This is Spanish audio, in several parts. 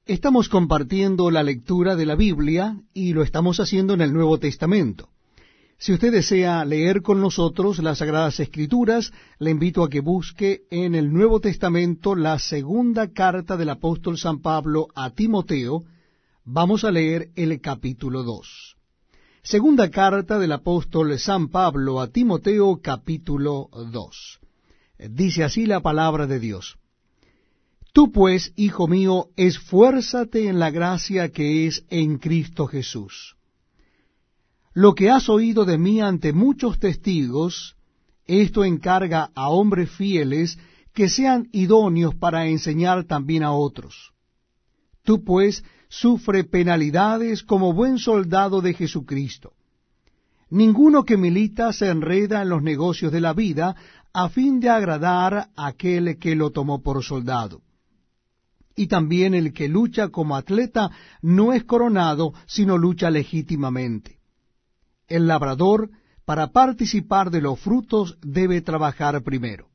Estamos compartiendo la lectura de la Biblia y lo estamos haciendo en el Nuevo Testamento. Si usted desea leer con nosotros las Sagradas Escrituras, le invito a que busque en el Nuevo Testamento la segunda carta del apóstol San Pablo a Timoteo. Vamos a leer el capítulo 2. Segunda carta del apóstol San Pablo a Timoteo, capítulo 2. Dice así la palabra de Dios. Tú pues, hijo mío, esfuérzate en la gracia que es en Cristo Jesús. Lo que has oído de mí ante muchos testigos, esto encarga a hombres fieles que sean idóneos para enseñar también a otros. Tú pues sufre penalidades como buen soldado de Jesucristo. Ninguno que milita se enreda en los negocios de la vida a fin de agradar a aquel que lo tomó por soldado. Y también el que lucha como atleta no es coronado, sino lucha legítimamente. El labrador, para participar de los frutos, debe trabajar primero.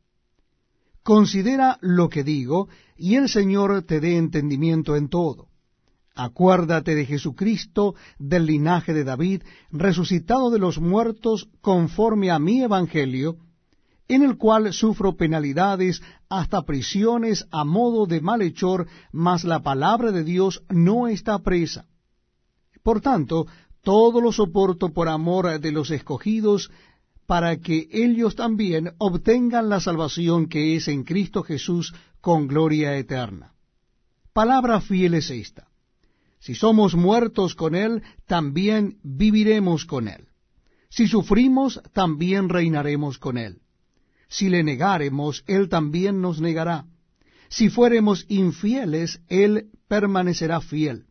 Considera lo que digo, y el Señor te dé entendimiento en todo. Acuérdate de Jesucristo, del linaje de David, resucitado de los muertos conforme a mi evangelio, en el cual sufro penalidades hasta prisiones a modo de malhechor, mas la palabra de Dios no está presa. Por tanto, todo lo soporto por amor de los escogidos, para que ellos también obtengan la salvación que es en Cristo Jesús con gloria eterna. Palabra fiel es esta. Si somos muertos con Él, también viviremos con Él. Si sufrimos, también reinaremos con Él. Si le negáremos, Él también nos negará. Si fuéremos infieles, Él permanecerá fiel.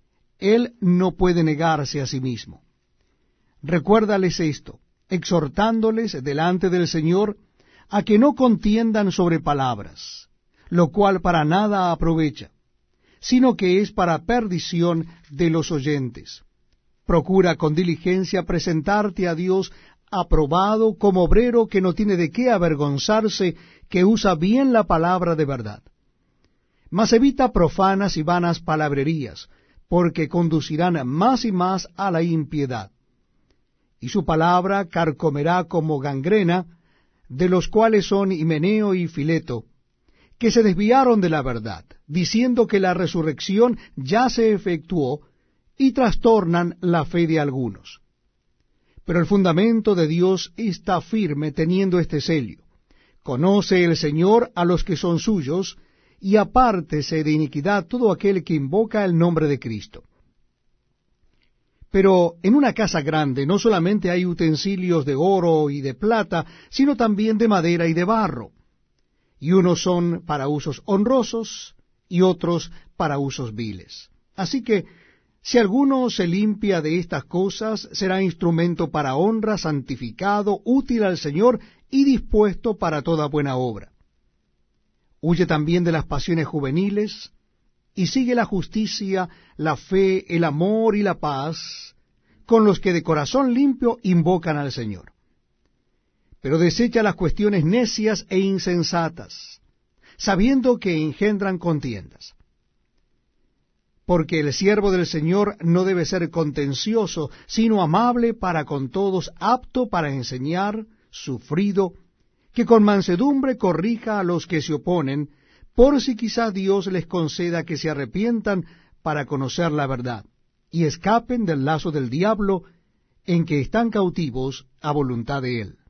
Él no puede negarse a sí mismo. Recuérdales esto, exhortándoles delante del Señor a que no contiendan sobre palabras, lo cual para nada aprovecha, sino que es para perdición de los oyentes. Procura con diligencia presentarte a Dios aprobado como obrero que no tiene de qué avergonzarse, que usa bien la palabra de verdad. Mas evita profanas y vanas palabrerías, porque conducirán más y más a la impiedad. Y su palabra carcomerá como gangrena, de los cuales son Himeneo y Fileto, que se desviaron de la verdad, diciendo que la resurrección ya se efectuó, y trastornan la fe de algunos. Pero el fundamento de Dios está firme teniendo este sello. Conoce el Señor a los que son suyos, y apártese de iniquidad todo aquel que invoca el nombre de Cristo. Pero en una casa grande no solamente hay utensilios de oro y de plata, sino también de madera y de barro. Y unos son para usos honrosos, y otros para usos viles. Así que, si alguno se limpia de estas cosas, será instrumento para honra, santificado, útil al Señor y dispuesto para toda buena obra. Huye también de las pasiones juveniles, y sigue la justicia, la fe, el amor y la paz, con los que de corazón limpio invocan al Señor. Pero desecha las cuestiones necias e insensatas, sabiendo que engendran contiendas. Porque el siervo del Señor no debe ser contencioso, sino amable para con todos, apto para enseñar, sufrido, que con mansedumbre corrija a los que se oponen, por si quizá Dios les conceda que se arrepientan para conocer la verdad, y escapen del lazo del diablo, en que están cautivos a voluntad de él.